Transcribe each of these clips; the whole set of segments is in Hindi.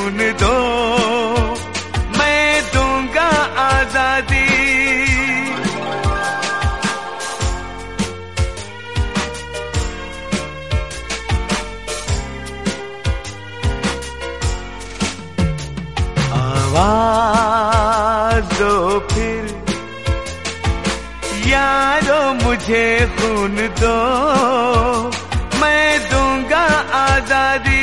खून दो, मैं दूंगा आजादी। आवाज दो फिर यारो मुझे खून दो, मैं दूंगा आजादी।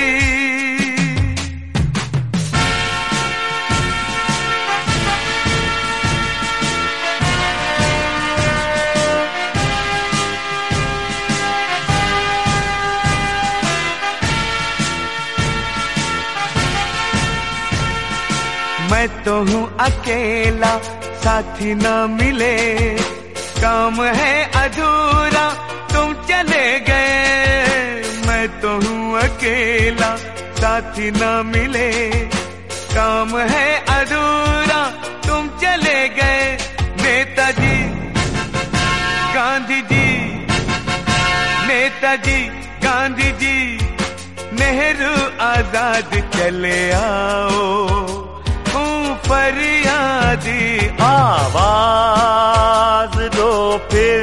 मैं तो हूँ अकेला, साथी न मिले, काम है अधूरा, तुम चले गए। मैं तो हूँ अकेला, साथी न मिले, काम है अधूरा, तुम चले गए। नेताजी गांधी जी, नेताजी गांधी जी, नेहरू आजाद चले आओ, फरियादी। आवाज दो फिर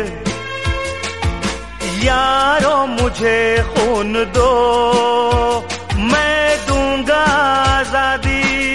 यारो मुझे खून दो, मैं दूंगा आजादी।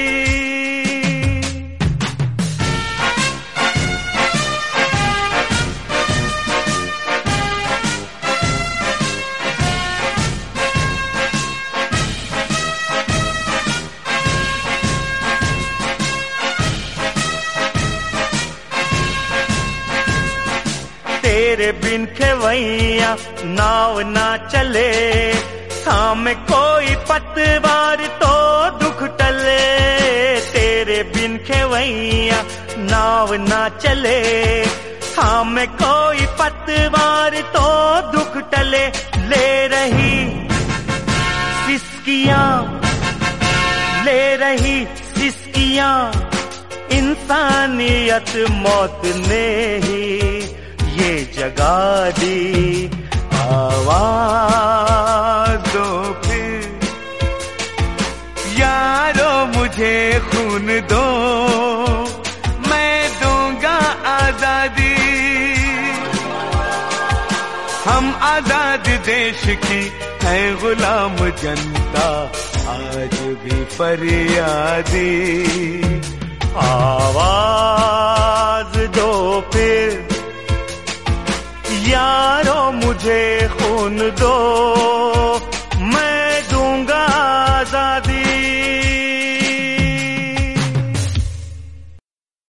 तेरे बिन खेवैया नाव ना चले, थामे कोई पतवार तो दुख टले। तेरे बिन खेवैया नाव ना चले, थामे कोई पतवार तो दुख टले। ले रही सिसकियां, ले रही सिसकियां, इंसानियत मौत ने ही ये जगा दी। आवाज दो फिर यारो मुझे खून दो, मैं दूंगा आजादी। हम आजाद देश की है गुलाम जनता, आज भी फरियादी। आवाज दो फिर यारो मुझे खून दो,